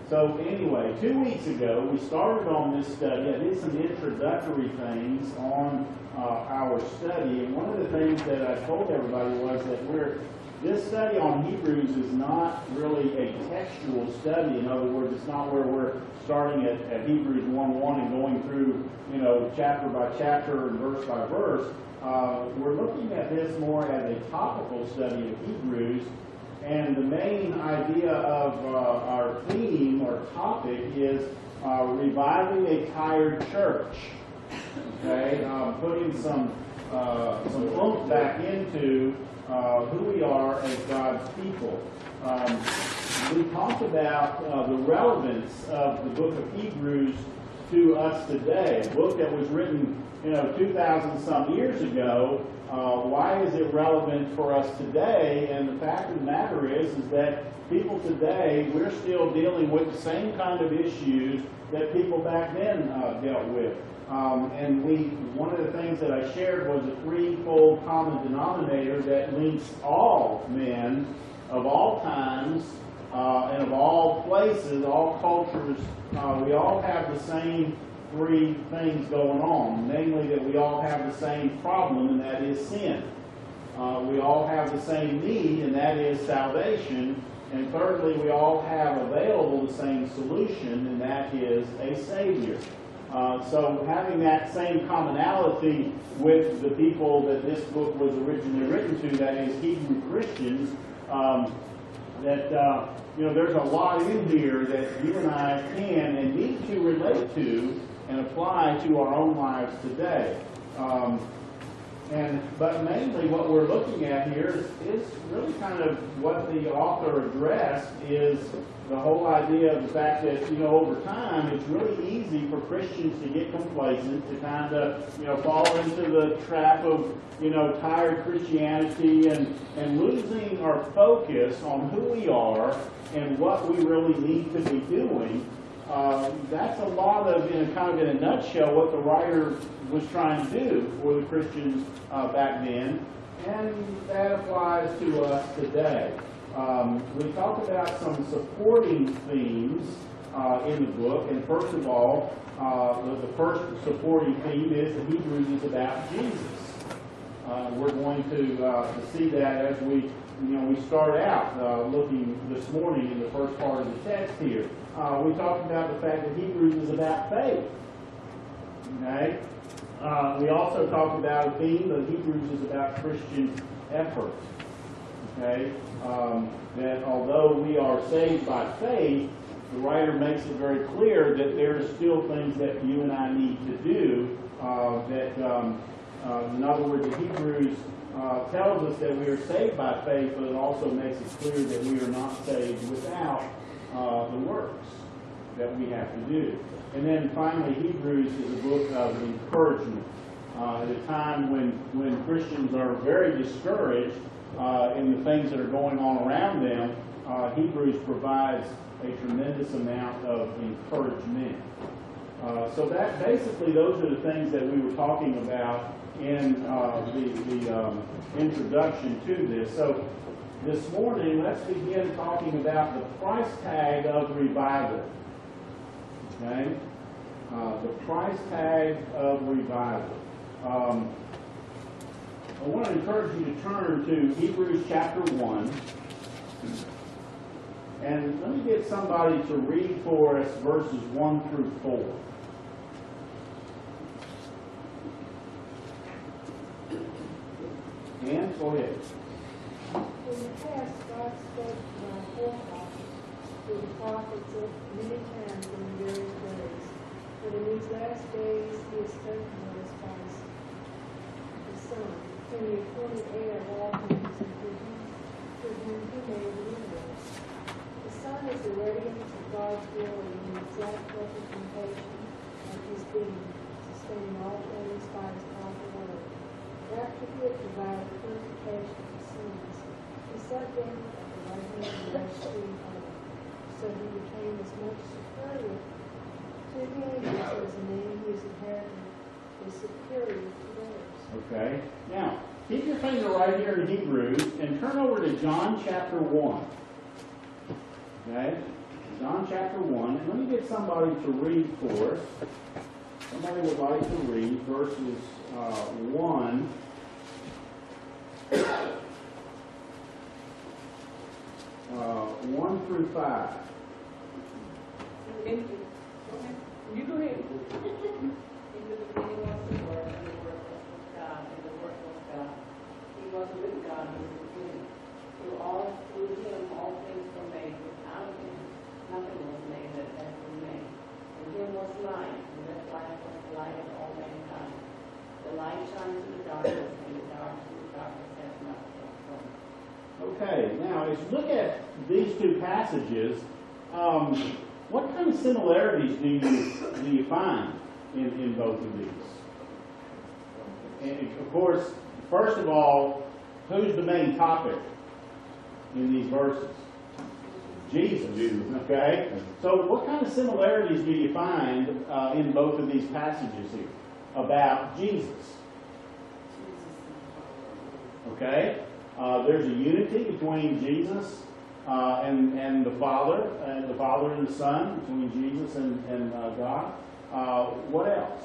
So anyway, 2 weeks ago, we started on this study. I did some introductory things on our study, and one of the things that I told everybody was that this study on Hebrews is not really a textual study. In other words, it's not where we're starting at Hebrews 1:1 and going through, chapter by chapter and verse by verse. We're looking at this more as a topical study of Hebrews, and the main idea of our theme or topic is reviving a tired church. Okay, putting some oomph back into who we are as God's people. We talked about the relevance of the book of Hebrews to us today. A book that was written, 2,000 some years ago. Why is it relevant for us today? And the fact of the matter is that people today, we're still dealing with the same kind of issues that people back then dealt with. And one of the things that I shared was a threefold common denominator that links all men of all times and of all places, all cultures. We all have the same three things going on, namely that we all have the same problem, and that is sin. We all have the same need, and that is salvation. And thirdly, we all have available the same solution, and that is a Savior. So having that same commonality with the people that this book was originally written to, that is Hebrew Christians, there's a lot in here that you and I can and need to relate to and apply to our own lives today. But mainly what we're looking at here is really kind of what the author addressed, is the whole idea of the fact that, over time, it's really easy for Christians to get complacent, to kind of, fall into the trap of, tired Christianity and losing our focus on who we are and what we really need to be doing. That's a lot of, in a nutshell, what the writer was trying to do for the Christians back then, and that applies to us today. We talked about some supporting themes in the book, and first of all, the first supporting theme is that Hebrews is about Jesus. We're going to see that as we start out looking this morning in the first part of the text here. We talked about the fact that Hebrews is about faith. Okay. We also talked about a theme that Hebrews is about Christian effort. Okay. That although we are saved by faith, the writer makes it very clear that there are still things that you and I need to do. In other words, the Hebrews tells us that we are saved by faith, but it also makes it clear that we are not saved without the works that we have to do. And then finally, Hebrews is a book of encouragement. At a time when Christians are very discouraged in the things that are going on around them, Hebrews provides a tremendous amount of encouragement. So that basically, those are the things that we were talking about in the introduction to this. So this morning, let's begin talking about the price tag of revival. Okay? The price tag of revival. I want to encourage you to turn to Hebrews chapter 1. And let me get somebody to read for us verses 1 through 4. Ann, go ahead. In the past, God spoke to our forefathers through the prophets at many times and in various ways. But in these last days, He has spoken to us by His Son, whom He appointed heir of all things, and through whom He made the universe. The Son is the radiance of God's glory and the exact representation of His being, sustaining all things by His powerful word. After He had provided purification for sins, He sat down at the right hand of the majesty in heaven. So He became as much superior to the angels as the name He is inherited is superior to theirs. Okay. Now, keep your finger right here in Hebrews and turn over to John chapter 1. Okay? John chapter 1, and let me get somebody to read for us. Somebody would like to read verses 1. 1 through 5. You go ahead. In the beginning was the Word, and the Word was with God, and the Word was God. He was with God in the beginning. Through him all things were made. Without him nothing was made that has been made. In him was life, and that life was the light of all mankind. The light shines in the darkness, and the darkness has not overcome. Okay, now as you look at these two passages, what kind of similarities do you find in both of these? And of course, first of all, who's the main topic in these verses? Jesus. Okay? So what kind of similarities do you find in both of these passages here about Jesus? Okay? There's a unity between Jesus and the Father, and the Son, between Jesus and God. What else?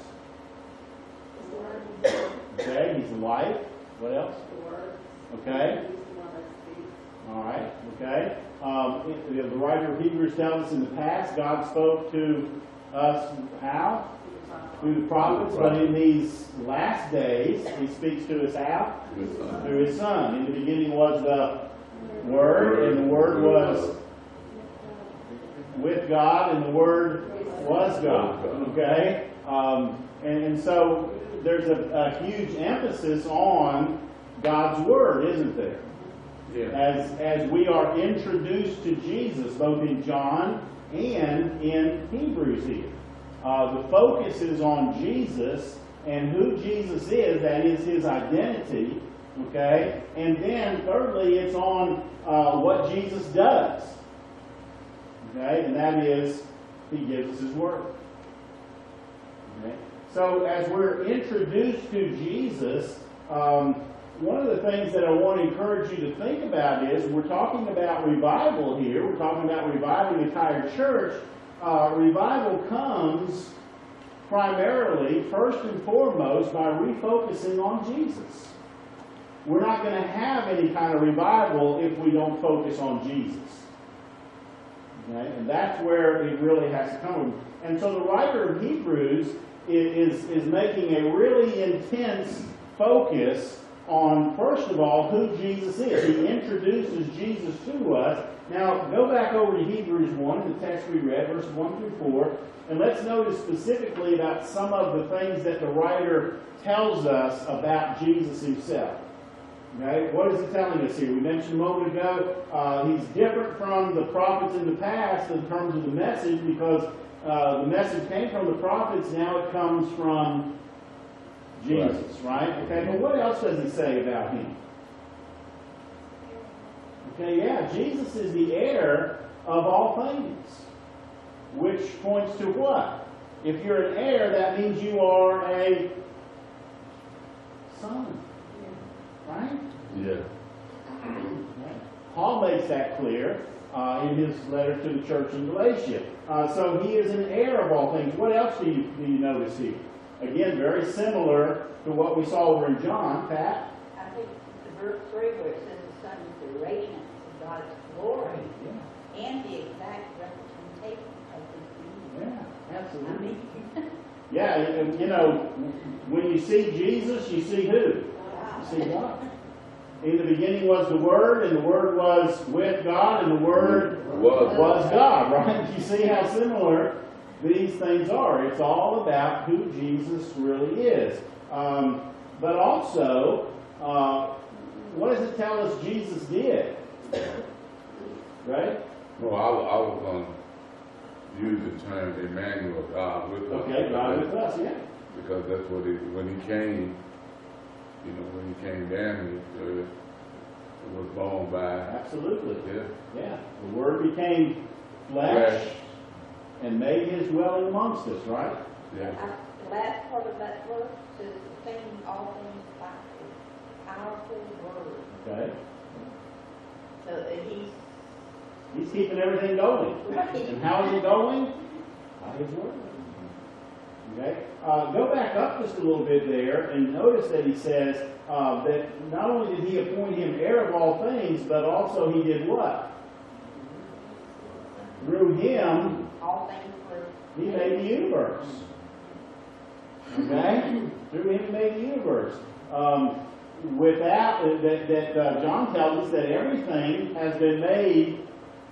Okay, He's the life. What else? Okay. All right. Okay. The writer of Hebrews tells us in the past God spoke to us how? Through the prophets, but in these last days He speaks to us how? Through His Son. In the beginning was the Word, and the Word was with God, and the Word was God. Okay? And so there's a huge emphasis on God's Word, isn't there? Yeah. As we are introduced to Jesus, both in John and in Hebrews here. The focus is on Jesus and who Jesus is, that is His identity. Okay? And then, thirdly, it's on what Jesus does. Okay? And that is, He gives us His Word. Okay? So, as we're introduced to Jesus, one of the things that I want to encourage you to think about is, we're talking about revival here. We're talking about reviving the entire church. Revival comes primarily, first and foremost, by refocusing on Jesus. We're not going to have any kind of revival if we don't focus on Jesus. Okay? And that's where it really has to come. And so the writer of Hebrews is making a really intense focus on, first of all, who Jesus is. He introduces Jesus to us. Now, go back over to Hebrews 1, the text we read, verses 1 through 4, and let's notice specifically about some of the things that the writer tells us about Jesus Himself. Okay? What is He telling us here? We mentioned a moment ago, He's different from the prophets in the past in terms of the message, because the message came from the prophets, now it comes from Jesus, right? Okay, but what else does He say about Him? Okay, yeah, Jesus is the heir of all things, which points to what? If you're an heir, that means you are a son, right? Yeah. Okay. Paul makes that clear in his letter to the church in Galatia. So he is an heir of all things. What else do you notice here? Again, very similar to what we saw over in John. Pat? I think the verse 3 where it says the Son is the radiance of God's glory and the exact representation of His being. Yeah, absolutely. I mean, Yeah, and, you know, when you see Jesus, you see who? You see God. In the beginning was the Word, and the Word was with God, and the Word was God, right? You see how similar these things are. It's all about who Jesus really is. But also, what does it tell us Jesus did? Right? Well, I was going to use the term Emmanuel, God with us. Okay, God with us, yeah. Because that's what when He came, you know, when He came down here, it was born by. Absolutely. Yeah. Yeah. The Word became flesh and made His dwelling amongst us, right? Yeah. The last part of that verse says the thing all things by His powerful word. Okay. So that He's He's keeping everything going. And how is it going? By His Word. Okay? Go back up just a little bit there and notice that he says that not only did He appoint him heir of all things, but also He did what? Through Him, All things were. He made the universe. Okay? Through Him He made the universe. Without that John tells us that everything has been made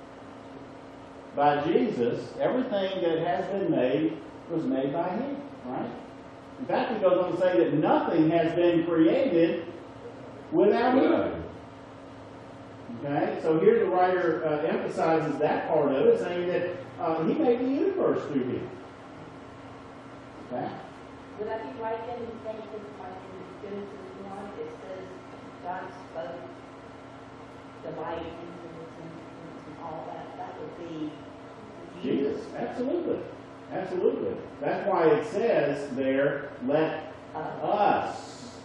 by Jesus. Everything that has been made was made by Him, right? In fact, he goes on to say that nothing has been created without Him. Okay, so here the writer emphasizes that part of it, saying that He made the universe through Him. Okay. Would I be right then in thinking, like in Genesis 1, it says God spoke the light into existence and all that? That would be Jesus, absolutely. Absolutely. That's why it says there, let us.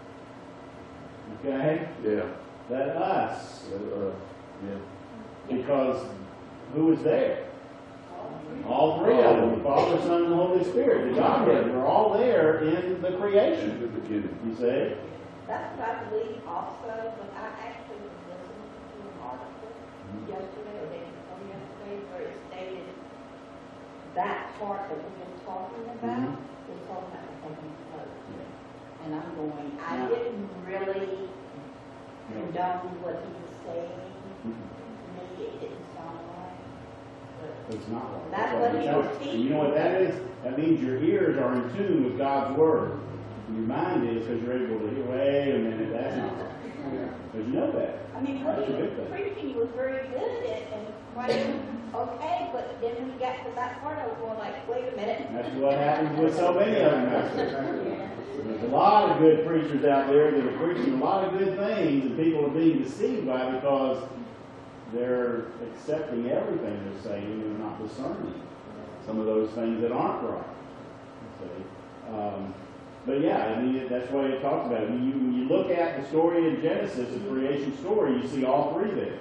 Okay? Yeah. Let us. Yeah. Because who is there? All three of them, the Father, Son, and the Holy Spirit, the Godhead, we're all there in the In creation. the beginning. You see? That's what I believe also, but I actually was listening to an article yesterday or day before yesterday where it stated that part that we've been talking about is talking about the heavenly place. And I'm going, I didn't really condone what he was saying. To me, it didn't sound right. But It's not like That's that. what he was And you know what that is? That means your ears are in tune with God's Word. And your mind is because you're able to hear, wait a minute, that's not right. Because you know that. I mean, when he was preaching, he was very good and quite okay, but then when he got to that part, I was going like, wait a minute. That's what happens with so many of them. There's a lot of good preachers out there that are preaching a lot of good things, and people are being deceived by it because they're accepting everything they're saying and they're not discerning some of those things that aren't right. See? But yeah, I mean, that's why it talks about it. When you look at the story in Genesis, the creation story, you see all three there.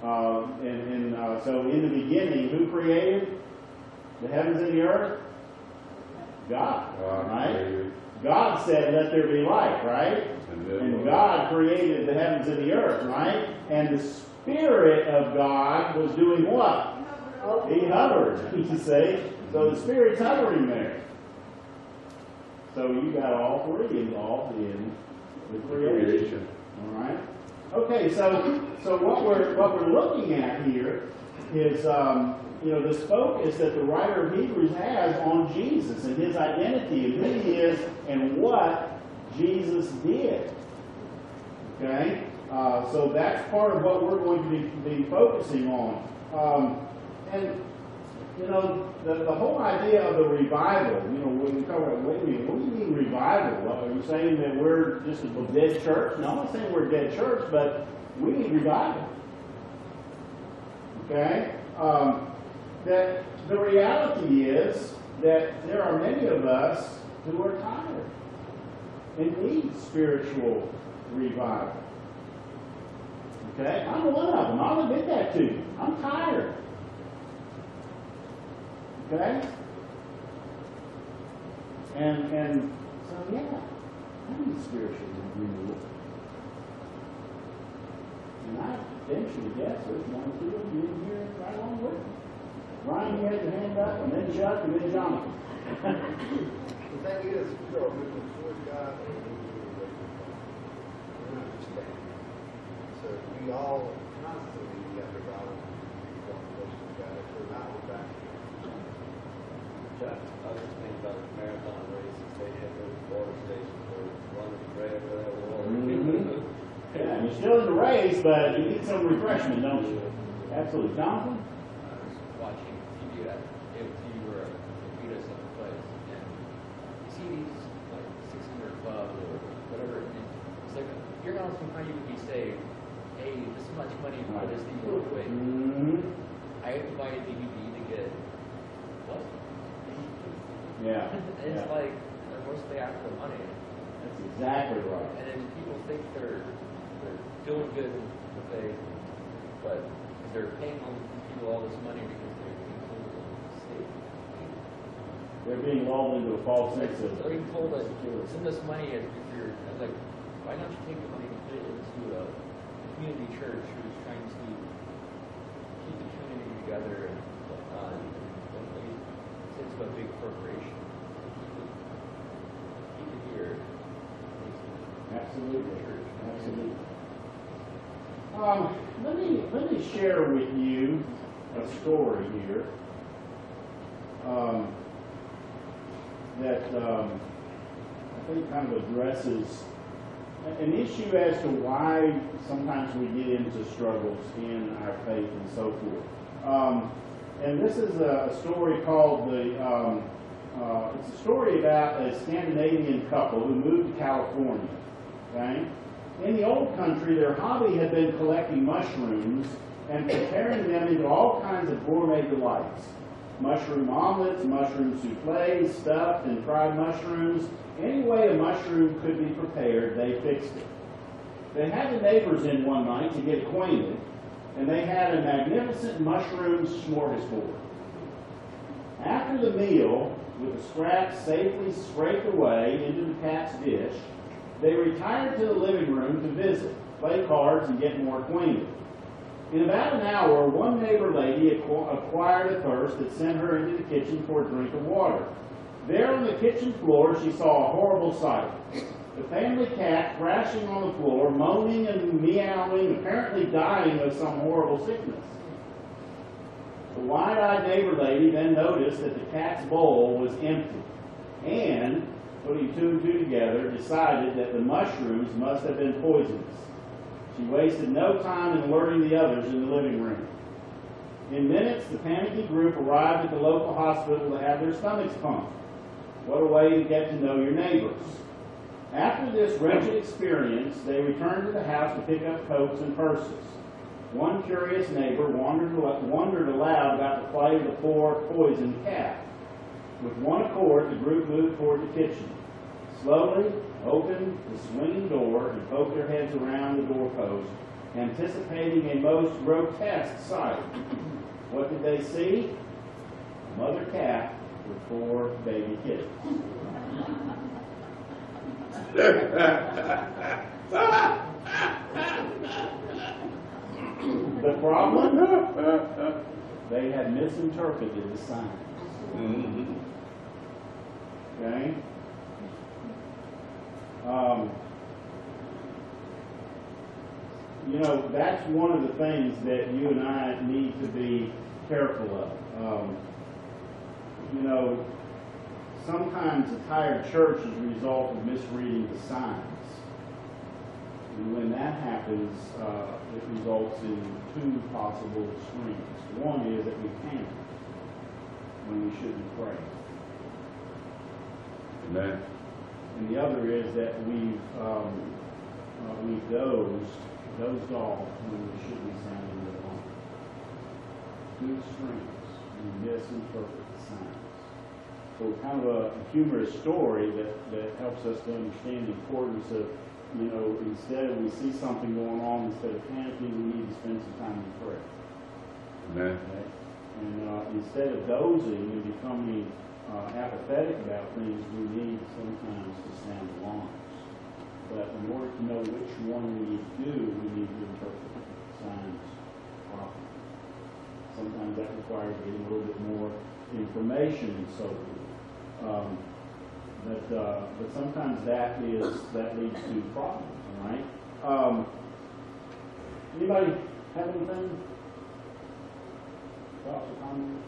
So in the beginning, who created the heavens and the earth? God, right? God said, let there be light, right? And God created the heavens and the earth, right? And the Spirit of God was doing what? He hovered, you see. So the Spirit's hovering there. So you got all three involved in the creation. All right. Okay. So what we're looking at here is this focus that the writer of Hebrews has on Jesus and His identity and who He is and what Jesus did. Okay. So that's part of what we're going to be focusing on. The whole idea of the revival, when we talk about, wait a minute, what do you mean revival? Are you saying that we're just a dead church? No, I'm not saying we're a dead church, but we need revival. Okay? That the reality is that there are many of us who are tired and need spiritual revival. Okay? I'm one of them. I'll admit that to you. I'm tired. Okay? And so, yeah, I need spiritual renewal. And I venture to guess there's one or two of you in here right along with me. Ryan, you had your hand up, and then Chuck, and then Jonathan. The thing is, we are moving towards God and moving away from God. We're not just standing. So we all constantly have to battle with God. If we're not, we're back. I was just thinking about the marathon races. They have those water stations where running bread or whatever. Yeah, you're still in the race, but you need some refreshment, don't you? Absolutely. Jonathan? I was watching TV at AOT where they beat us up place, and you see these like 600 clubs or whatever, and it's like you're not asking how you would be saved. Hey, this much money for this thing to away. I have to buy a DVD to get what? Yeah. It's like they're mostly after money, That's exactly right. and then people think they're doing good with faith, but they're paying all people all this money because they're being told to stay. They're being lulled into a false sense of They're being told that security. send us money if you're like, why don't you take the money and put it into a community church who's trying to keep the community together and whatnot? Don't really say it's about big corporation. Keep it here. Absolutely, absolutely. Let me share with you a story here that I think kind of addresses an issue as to why sometimes we get into struggles in our faith and so forth. And this is a story called it's a story about a Scandinavian couple who moved to California. Okay? In the old country, their hobby had been collecting mushrooms and preparing them into all kinds of gourmet delights. Mushroom omelets, mushroom souffles, stuffed and fried mushrooms. Any way a mushroom could be prepared, they fixed it. They had the neighbors in one night to get acquainted, and they had a magnificent mushroom smorgasbord. After the meal, with the scraps safely scraped away into the cat's dish, they retired to the living room to visit, play cards, and get more acquainted. In about an hour, one neighbor lady acquired a thirst that sent her into the kitchen for a drink of water. There on the kitchen floor, she saw a horrible sight. The family cat crashing on the floor, moaning and meowing, apparently dying of some horrible sickness. The wide-eyed neighbor lady then noticed that the cat's bowl was empty, and, putting two and two together, decided that the mushrooms must have been poisonous. She wasted no time in alerting the others in the living room. In minutes, the panicky group arrived at the local hospital to have their stomachs pumped. What a way to get to know your neighbors. After this wretched experience, they returned to the house to pick up coats and purses. One curious neighbor wondered aloud about the plight of the poor poisoned cat. With one accord, the group moved toward the kitchen. Slowly opened the swinging door and poked their heads around the doorpost, anticipating a most grotesque sight. What did they see? A mother cat with 4 baby kittens. The problem? They had misinterpreted the signs. Okay? You know, that's one of the things that you and I need to be careful of. You know, sometimes a tired church is a result of misreading the signs. And when that happens, it results in 2 possible extremes. One is that we panic when we shouldn't pray. Amen. And the other is that we've dozed off when we should be sounding the alarm. 2 extremes. We misinterpret the signs. So kind of a humorous story that helps us to understand the importance of, you know, instead of we see something going on, instead of panicking, we need to spend some time in prayer. Amen. Okay? And instead of dozing and becoming apathetic about things, we need sometimes to sound alarms. But in order to know which one we need to do, we need to interpret signs properly. Sometimes that requires getting a little bit more information and so forth. But sometimes that leads to problems, all right? Anybody have anything? Thoughts or comments?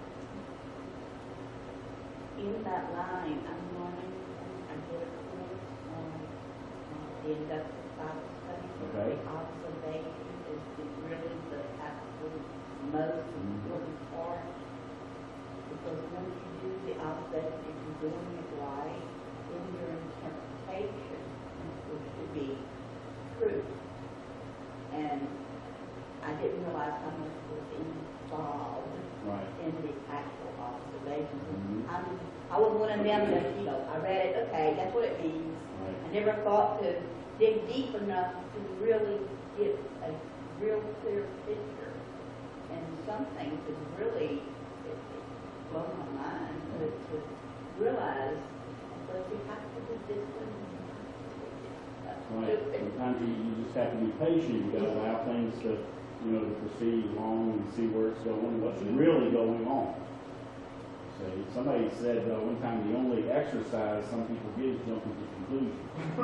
In that line, I'm learning, I did a course on the inductive Bible study. Okay. The observation is really the absolute most important part. Because once you do the observation, if you're doing it right, then your interpretation, which should be true. And I didn't realize how much was involved Right. in the actual observations. Mhm. I was one of them that, you know, I read it, okay, that's what it means. Right. I never thought to dig deep enough to really get a real clear picture some things is really, it blows my mind to realize, but we have to be disciplined. Right, sometimes you just have to be patient, you gotta allow things to, to proceed along and see where it's going, what's really going on. See, somebody said one time the only exercise some people get is jumping to conclusions.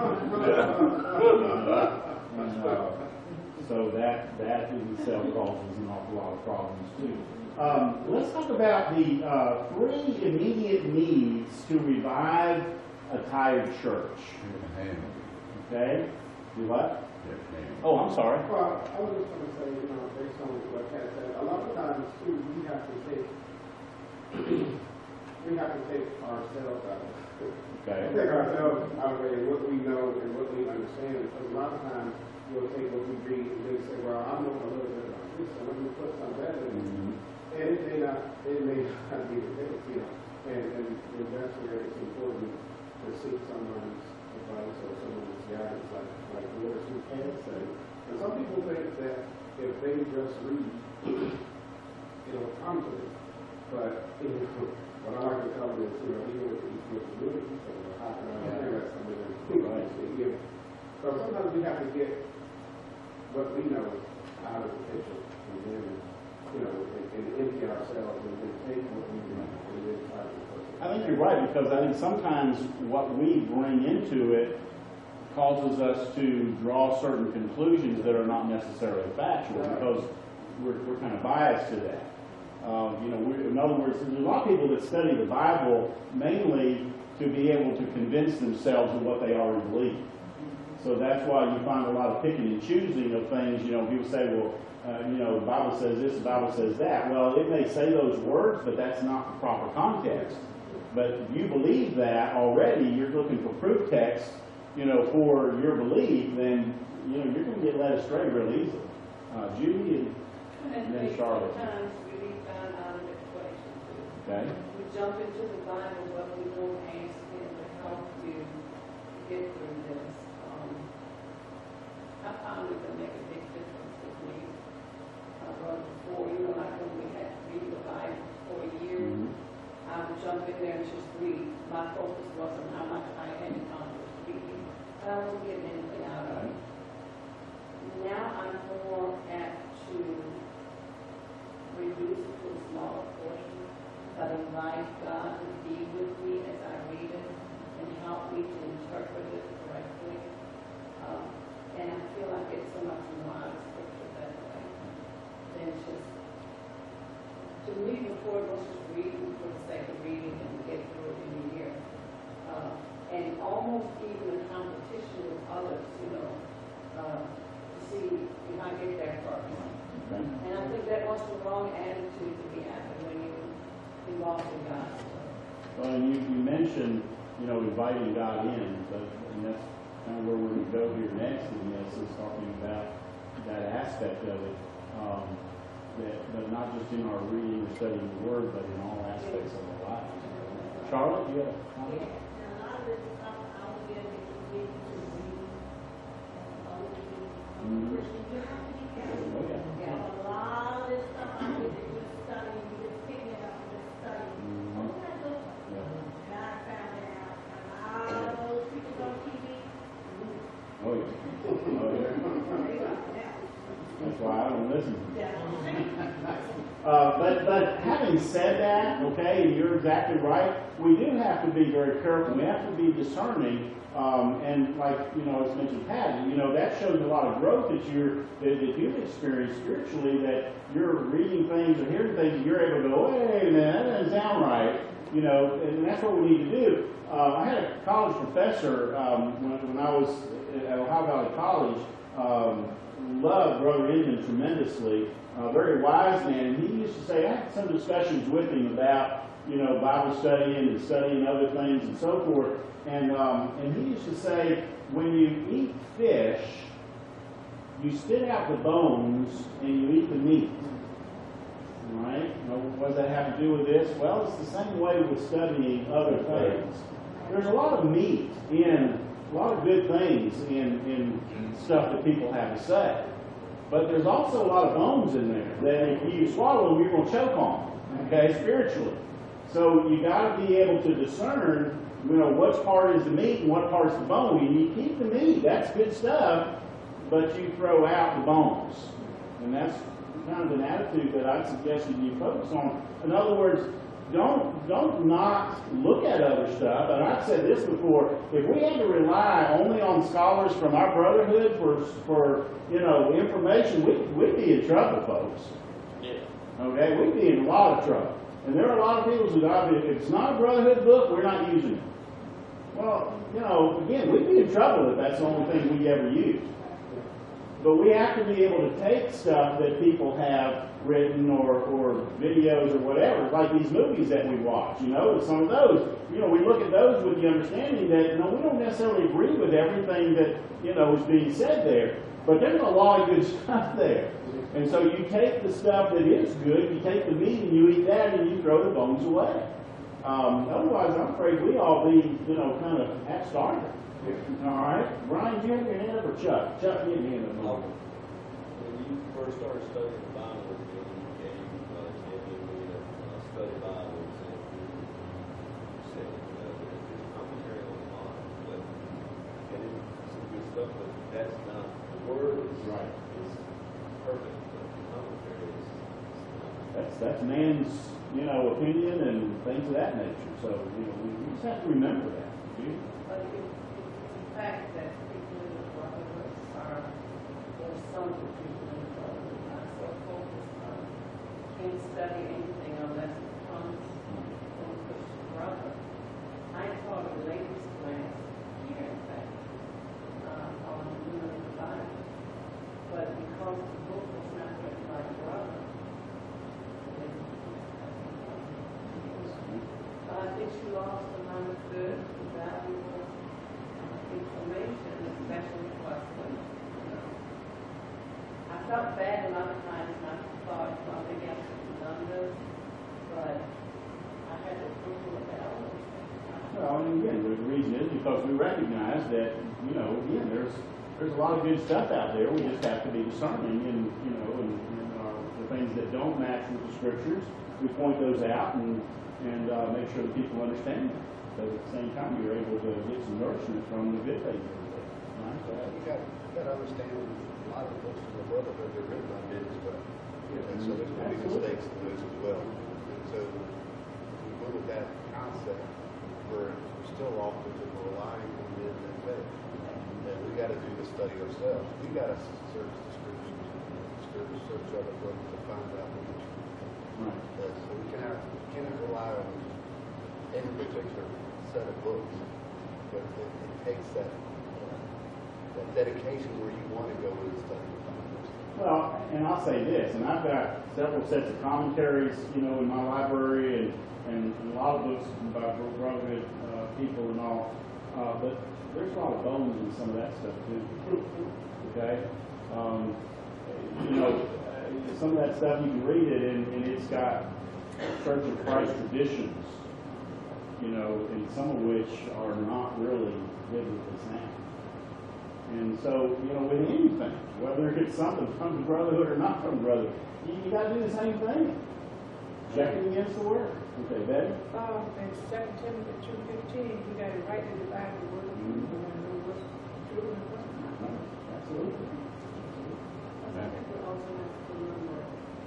So that in itself causes an awful lot of problems too. Let's talk about the 3 immediate needs to revive a tired church. Okay? Do what? Oh, I'm sorry. Well, I was just going to say, based on what Pat said, a lot of times too, we have to take ourselves out of it. Okay. Take ourselves out of it and what we know and what we understand. Because a lot of times we'll take what we read and then say, well, I know a little bit about this, so let me put some of that in. Mm-hmm. And it may not be the case, and that's where it's important to seek someone's advice or someone's guidance, like Lord who can say. And some people think that if they just read, it'll come to them. But what I like to tell them is, even with good, how can I say that something right. So sometimes we have to get what we know out of the picture, and then and empty ourselves and then take what we know and then try to put it. I think you're right, because I think sometimes what we bring into it causes us to draw certain conclusions that are not necessarily factual, because we're kind of biased to that. In other words, there's a lot of people that study the Bible mainly to be able to convince themselves of what they already believe. So that's why you find a lot of picking and choosing of things. People say, well, the Bible says this, the Bible says that. Well, it may say those words, but that's not the proper context. But if you believe that already, you're looking for proof text, for your belief, then, you're going to get led astray real easily. Judy and then Charlotte. Sometimes we find out of equation too. Okay. We jump into the Bible, but we don't ask Him to help you get through this. I found it to make a big difference with me. Before, like when we had to read the Bible for a year, I would jump in there and just read. My focus wasn't how much I had accomplished reading, but I wasn't getting anything out of it. Now I'm more apt to reduce it to a smaller portion, but invite God to be with me as I read it and help me to interpret it correctly. And I feel like it's so much more out of scripture that way than just, to me, before it was just reading for the sake of reading and get through it in a year. And almost even a competition with others, to see if I get there first. Okay. And I think that was the wrong attitude to be having when you involve in God. Well, and you mentioned, inviting God in, and that's kind of where we're going to go here next in this, is talking about that aspect of it, but not just in our reading or studying the Word, but in all aspects of our life. Charlotte, you have a comment? A lot of this stuff out there that you get to read, Christian, you have to be careful. Okay. A lot of this stuff out there that you study, you just pick it up and just study. Oh, that's good. And I found out a lot of those people on TV. Oh, yeah. Oh, yeah. That's why I don't listen. But having said that, okay, and you're exactly right, we do have to be very careful. We have to be discerning, and like as mentioned, Pat, that shows a lot of growth that you've experienced spiritually. That you're reading things or hearing things, and you're able to go, wait a minute, that doesn't sound right. And that's what we need to do. I had a college professor when I was at Ohio Valley College. Loved Brother Inman tremendously. Very wise man. And he used to say, I had some discussions with him about, Bible studying and studying other things and so forth. And he used to say, when you eat fish, you spit out the bones and you eat the meat. Right? What does that have to do with this? Well, it's the same way with studying other things. There's a lot of meat in, a lot of good things in stuff that people have to say. But there's also a lot of bones in there that if you swallow them, you're going to choke on them, okay, spiritually. So you got to be able to discern, you know, which part is the meat and what part's the bone. And you keep the meat, that's good stuff, but you throw out the bones. And that's kind of an attitude that I'd suggest that you focus on. In other words, don't not look at other stuff. And I've said this before, if we had to rely only on scholars from our brotherhood for you know, information, we'd be in trouble, folks. Yeah. Okay, we'd be in a lot of trouble. And there are a lot of people who go, if it's not a brotherhood book, we're not using it. Well, you know, again, we'd be in trouble if that's the only thing we ever use. But we have to be able to take stuff that people have written or videos or whatever, like these movies that we watch, you know, some of those, you know, we look at those with the understanding that, you know, we don't necessarily agree with everything that, you know, is being said there, but there's a lot of good stuff there. And so you take the stuff that is good, you take the meat and you eat that and you throw the bones away. Otherwise, I'm afraid we all be, you know, kind of half-starved. All right? Brian, do you have your hand up or Chuck? Chuck, get your hand up. When you first started studying the Bible, you gave me a study Bible and you said there's commentary on the Bible, but and it's some good stuff, but that's not the word is Right. is perfect, but the commentary is not. That's man's, you know, opinion and things of that nature. So, you know, we just have to remember that. But it's the fact that people in the brotherhood are, or some people in the brotherhood are so focused on can't study anything unless it comes from a Christian brother. I taught a ladies class here, in fact, on the Bible, but because the book was not written by a brother, I think she lost a lot of good, valuable information, especially for us women. You know. I felt bad a lot of times, and I thought, well, maybe I should have done this, but I had to prove it out. Well, and again, the reason is because we recognize that, you know, again, there's a lot of good stuff out there. We just have to be discerning, and you know, and the things that don't match with the scriptures, we point those out and make sure that people understand them. So at the same time, you're able to get some nourishment from the good things. Right? You got to understand a lot of the books in the brotherhood, they're written by men as well. And so there's going to be mistakes in those as well. And so we go with that concept, we're still often relying on men that way. And we got to do the study ourselves. We got to search the scriptures, search other books to find out what the truth is. Right. So we cannot rely on any particular set of books, but it takes that dedication where you want to go and study the Bible. Well, and I'll say this, and I've got several sets of commentaries, you know, in my library, and a lot of books by brotherhood people and all, but there's a lot of bones in some of that stuff too. Okay, you know, some of that stuff you can read it, and it's got Church of Christ traditions, you know, and some of which are not really biblically sound. And so, you know, with anything, whether it's something from the brotherhood or not from the brotherhood, you got to do the same thing. Check it against the word. Okay, Betty? In 2 Timothy 2:15, you got to rightly divide the word of truth and know what's true and what's not. Absolutely. I think we also have to remember,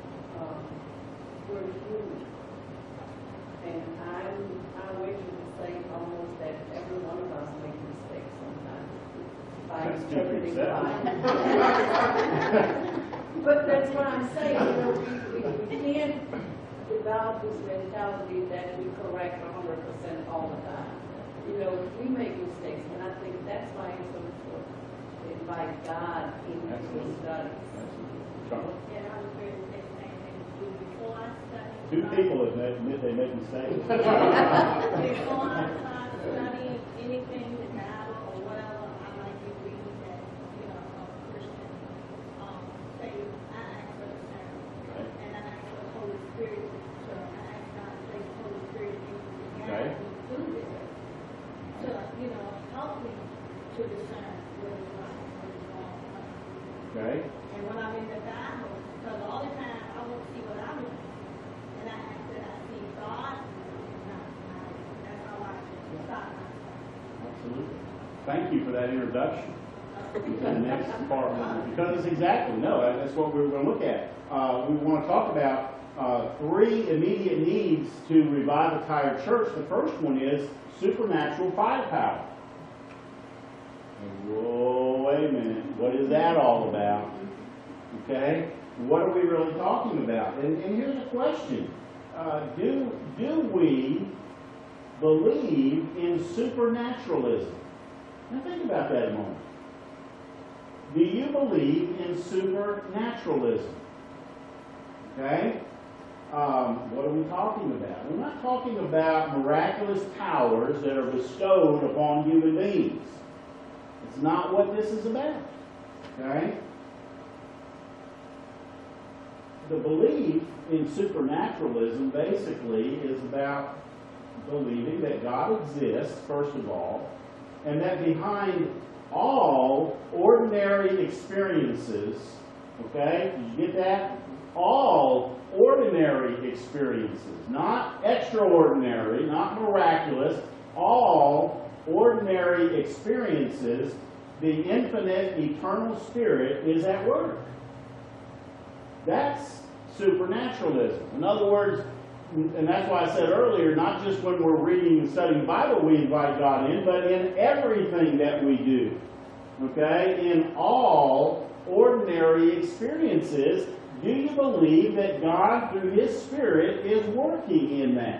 we're human. And I wager to say almost that every one of us make mistakes sometimes by That's interpreting the different. Bible. But that's what I'm saying, you know, we can't develop this mentality that we correct 100% all the time. You know, we make mistakes, and I think that's why it's so important to invite God into the studies. Charlotte? Yeah, I was very the same thing too. Before I studied. Two people admit they make mistakes. Before I start studying anything, the Bible or whatever, I like to read that, you know, Christian, say, I ask for the sermon. Right. And I ask for the Holy Spirit, so I ask God to take the Holy Spirit into the Right. guide me through this. To, you know, help me to discern what is right and what is wrong. Okay? And when I'm in the thank you for that introduction to the next department, because it's exactly, no, that's what we're going to look at. We want to talk about 3 immediate needs to revive the entire church. The first one is supernatural firepower. Whoa, wait a minute. What is that all about? Okay? What are we really talking about? And here's the question. Do we believe in supernaturalism? Now think about that a moment. Do you believe in supernaturalism? Okay? What are we talking about? We're not talking about miraculous powers that are bestowed upon human beings. It's not what this is about. Okay? The belief in supernaturalism basically is about believing that God exists, first of all, and that behind all ordinary experiences, okay, did you get that? All ordinary experiences, not extraordinary, not miraculous, all ordinary experiences, the infinite, eternal Spirit is at work. That's supernaturalism. In other words, and that's why I said earlier, not just when we're reading and studying the Bible we invite God in, but in everything that we do. Okay? In all ordinary experiences, do you believe that God, through His Spirit, is working in that?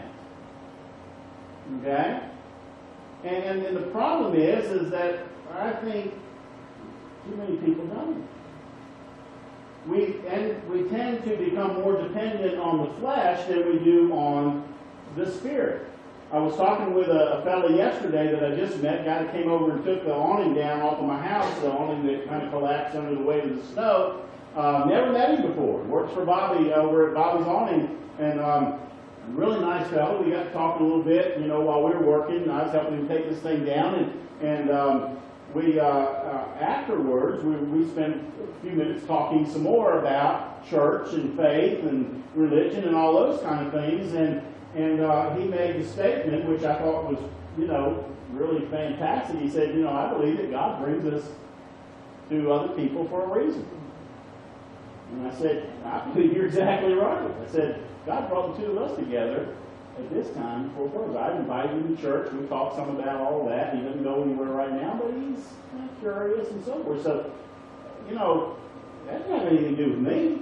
Okay? And the problem is that I think too many people don't. We tend to become more dependent on the flesh than we do on the Spirit. I was talking with a fellow yesterday that I just met, a guy that came over and took the awning down off of my house, the awning that kind of collapsed under the weight of the snow. Never met him before. Works for Bobby over at Bobby's Awning, and really nice fellow. We got to talk a little bit, while we were working. I was helping him take this thing down, and we afterwards we spent a few minutes talking some more about church and faith and religion and all those kind of things, and he made the statement, which I thought was really fantastic. He said, I believe that God brings us to other people for a reason. And I said, I believe you're exactly right. I said, God brought the two of us together at this time for a purpose. I invited him to church. We talked some about all that. He doesn't go anywhere right now, but he's kind of curious and so forth. So, that doesn't have anything to do with me.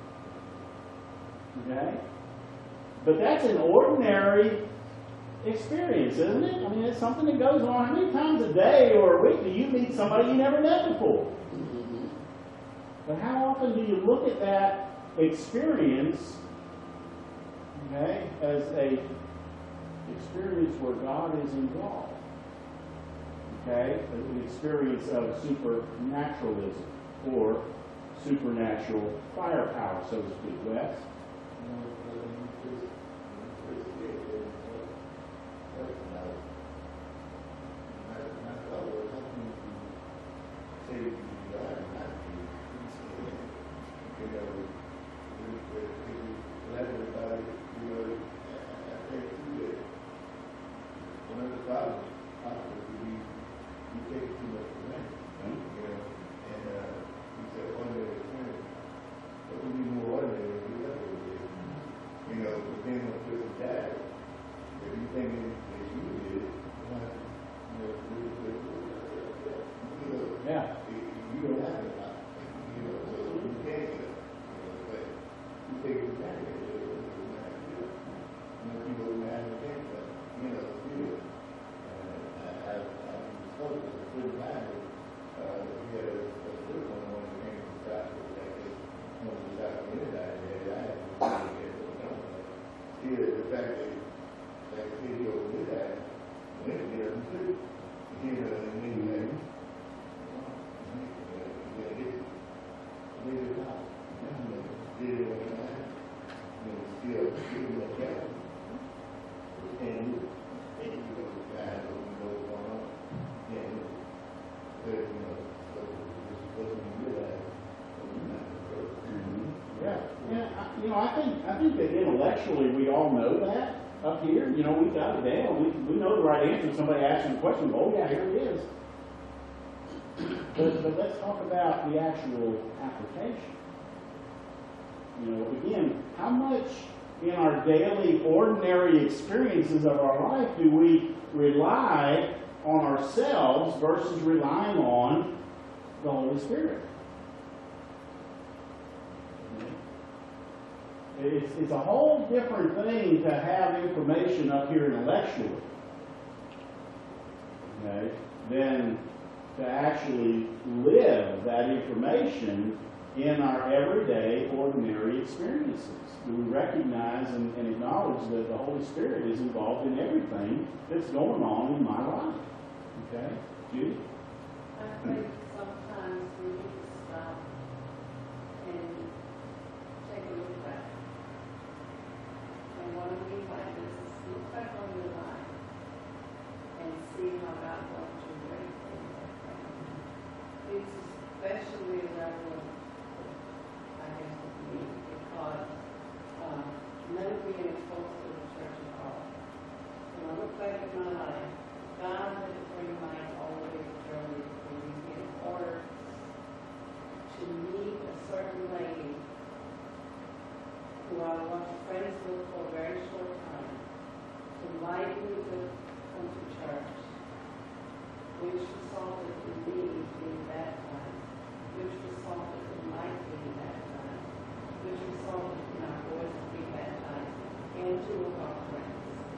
Okay? But that's an ordinary experience, isn't it? I mean, it's something that goes on. How many times a day or a week do you meet somebody you never met before? But how often do you look at that experience, okay, as a experience where God is involved? Okay? An experience of supernaturalism or supernatural firepower, so to speak. Wes? I think that intellectually we all know that up here. We've got it down. We know the right answer. Somebody asks a question, oh yeah, here it is. But let's talk about the actual application. You know, again, how much in our daily, ordinary experiences of our life do we rely on ourselves versus relying on the Holy Spirit? It's a whole different thing to have information up here intellectually, okay, than to actually live that information in our everyday, ordinary experiences. Do we recognize and acknowledge that the Holy Spirit is involved in everything that's going on in my life? Okay? Judy? I think sometimes we need to stop and take a look back. And what I mean by this is look back on your life and see how God brought you right from that family. It's especially relevant, I guess, with me, because never being exposed to the church at all. When I look back at my life, God had to bring my all the way to Germany for me in order to meet a certain lady who I was friends with for a very short time, to invite me to come to church, which resulted in me being baptized, which resulted in my being baptized, which resulted in our boys being baptized, and two of our friends.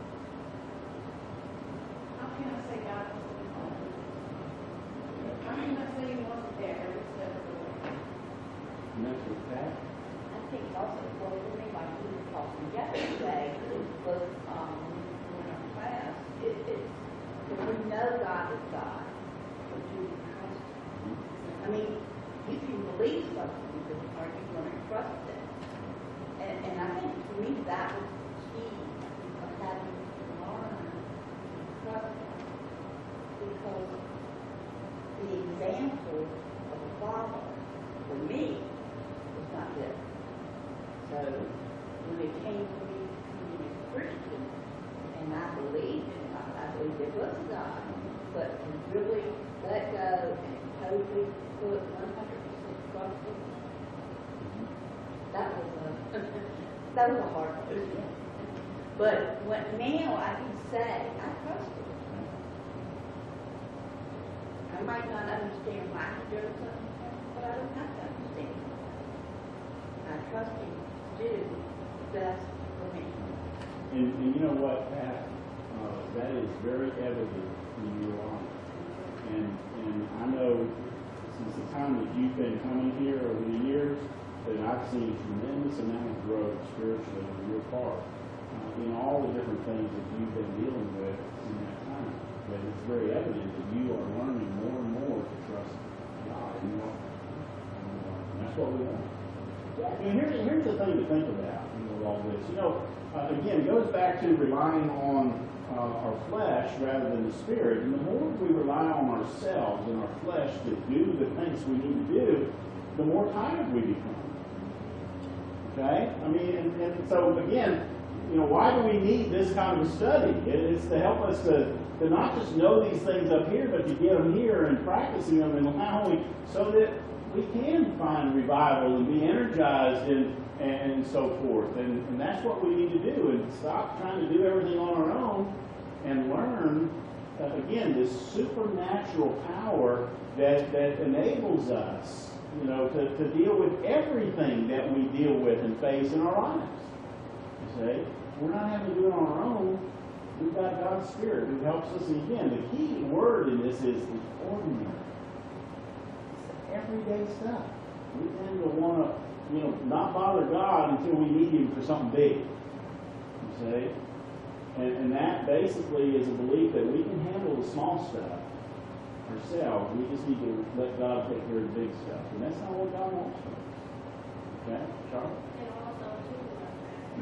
How can I say God wasn't involved? How can I say He wasn't there every step of the way? And that's with that. I think also what we mean by we were talking yesterday was in our class, it's when we know God is God, but do you trust Him? I mean, you can believe something, but are you going to trust it? And I think for me that was the key of having to learn to trust Him. Because the example of a father, for me, was not good. So when it came to me becoming a Christian, and I believed in God, I believed there was a God, but to really let go and totally put 100% trust in Him, that was a hard one. But now I can say I trust Him. I might not understand why He does something, but I don't have to understand. I trust Him to do the best for me. And you know what, Pat? That is very evident in your life. And I know since the time that you've been coming here over the years, that I've seen a tremendous amount of growth spiritually on your part in all the different things that you've been dealing with in that time. But it's very evident that you are learning more and more to trust God and more. And that's what we want. I mean, here's the thing to think about with all this. You know, again, it goes back to relying on our flesh rather than the Spirit. And the more we rely on ourselves and our flesh to do the things we need to do, the more tired we become. Okay? I mean, and so again, you know, why do we need this kind of study? It's to help us to not just know these things up here, but to get them here and practicing them and allowing so that we can find revival and be energized and so forth. And that's what we need to do, and stop trying to do everything on our own and learn, again, this supernatural power that enables us, you know, to deal with everything that we deal with and face in our lives. You see? We're not having to do it on our own. We've got God's Spirit who helps us. And again, the key word in this is the ordinary. It's everyday stuff. We tend to want to, you know, not bother God until we need Him for something big. You see? And that basically is a belief that we can handle the small stuff ourselves. We just need to let God take care of the big stuff. And that's not what God wants from us. Okay? Charles? And also, too,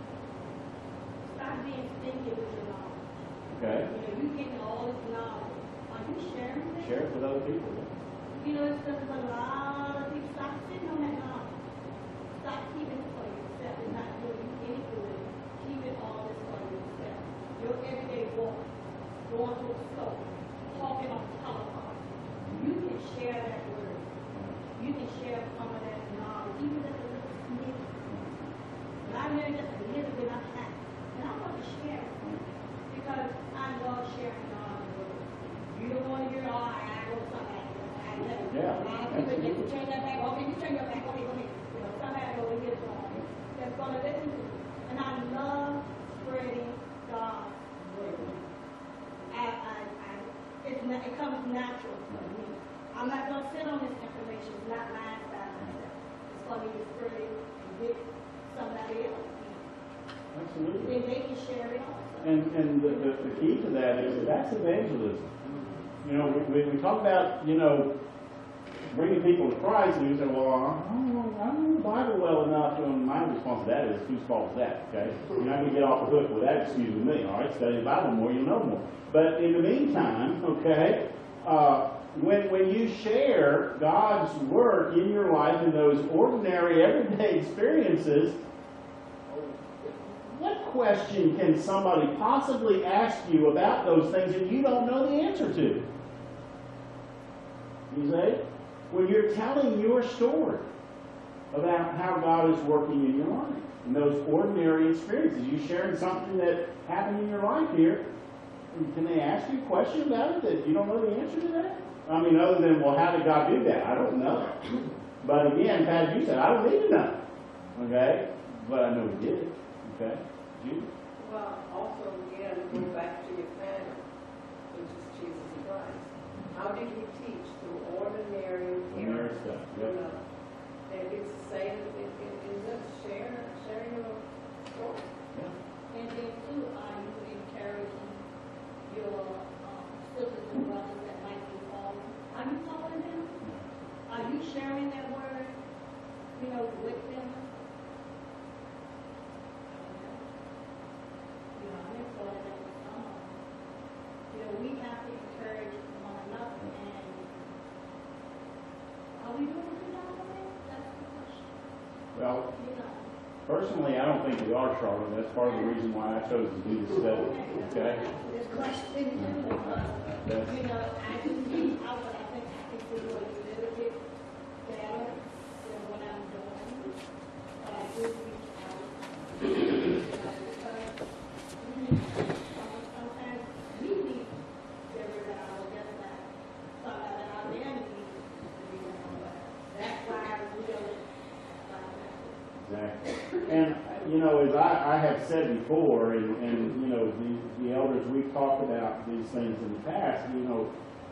stop being stingy with your knowledge. Okay. You know, you getting all this knowledge. Are you sharing it? Share it with other people. You know, it's just a lot of people. Stop sitting on that knowledge. Stop keeping it for yourself. It's not doing you any good. Keep it all this for yourself. Your everyday walk, going to a store, talking on the telephone. You can can share that word. You can share some of that knowledge, even if it's a little. But I learned just a little bit of that. And I want to share it. Because I love sharing God's word. You don't want to hear, oh, I go somebody. Yeah, People get to turn that back. Okay, you turn your back. Okay, go ahead. You know, somebody over here that's going to listen to it. And I love spreading God's word. It comes natural to me. I'm not going to sit on this information. It's not mine by myself. It's for me to spread it and get somebody else. Absolutely. Then they can share it also. And the key to that is that's evangelism. You know, we talk about, you know, bringing people to Christ, and you say, well, I don't know the Bible well enough. And my response to that is, whose fault is that? Okay? You're not going to get off the hook with that excuse with me. All right? Study the Bible more, you'll know more. But in the meantime, okay, when you share God's work in your life in those ordinary, everyday experiences, what question can somebody possibly ask you about those things that you don't know the answer to? You see? When you're telling your story about how God is working in your life, in those ordinary experiences, you sharing something that happened in your life here, can they ask you a question about it that you don't know the answer to that? I mean, other than, well, how did God do that? I don't know. But again, as you said, I don't need to know. Okay? But I know He did it. Okay? Judy? Well, also, again, go back to your family, which is Jesus Christ. How did He teach? Through ordinary Stuff. you Yep. know. And it's the same in just sharing your story. And then too, are you encouraging your sisters and brothers that might be falling? Are you calling them? Are you sharing that word, you know, with them? You know, I'm calling them with someone. You know, we have to encourage one another, and are we doing a good job of it? That's the question. Well, You know. personally, I don't think we are, Charlotte. That's part of the reason why I chose to do this study. Okay? This question, That's- you know, I can see how, but I think I can do it a little bit better than what I'm doing. But I do reach out. Because sometimes we need to figure it out, just like somebody out there needs to be done. But that's why I really like that. Exactly. And, you know, as I have said before, and you know, the elders, we've talked about these things in the past, you know,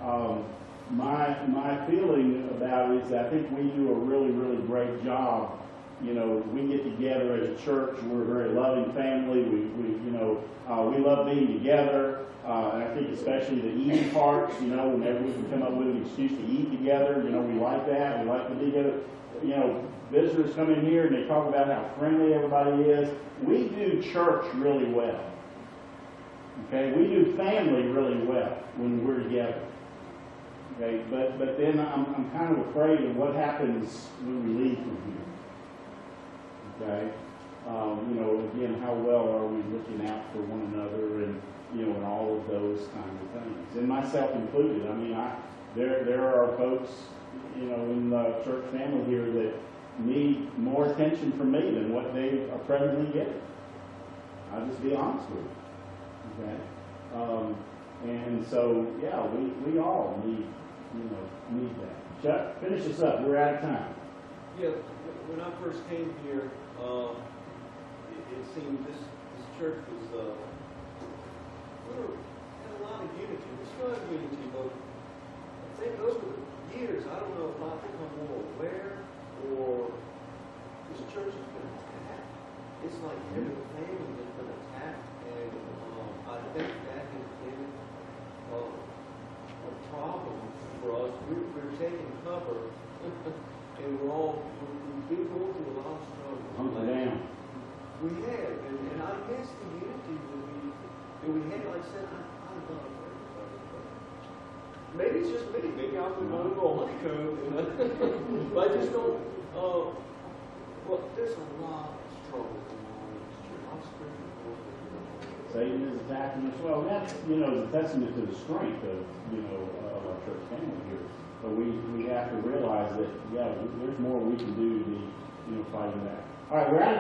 my feeling about it is that I think we do a really, really great job. You know, we get together as a church, we're a very loving family, we love being together, and I think especially the eating parts, you know, whenever we can come up with an excuse to eat together, you know, we like that, we like to be together. You know, visitors come in here and they talk about how friendly everybody is. We do church really well. Okay, we do family really well when we're together. Okay, but then I'm kind of afraid of what happens when we leave from here. Okay, you know, again, how well are we looking out for one another, and you know, and all of those kinds of things, and myself included. I mean, there are folks, you know, in the church family here that need more attention from me than what they are presently getting. I'll just be honest with you. Okay? And so, yeah, we all need, you know, need that. Chuck, finish this up. We're out of time. Yeah, when I first came here, it seemed this church was, we were in a lot of unity. We still have unity, but I think over the years, I don't know if I've become more aware, or this church has been attacked. It's like every family has been attacked, and I think that has been a problem for us. We're taking cover, and we've been going through a lot of struggles. Hunker down. We have, and I guess the unity that we had, like I said, I love everybody. Maybe it's just me. Maybe I'm the one who honeycomb, you know. But I just don't. Well, there's a lot of struggle going on in this church. I'm screaming for it. Satan is attacking us. Well, that's, you know, a testament to the strength of, you know, of our church family here. But we have to realize that, yeah, there's more we can do to be, fighting back. All right, we're out of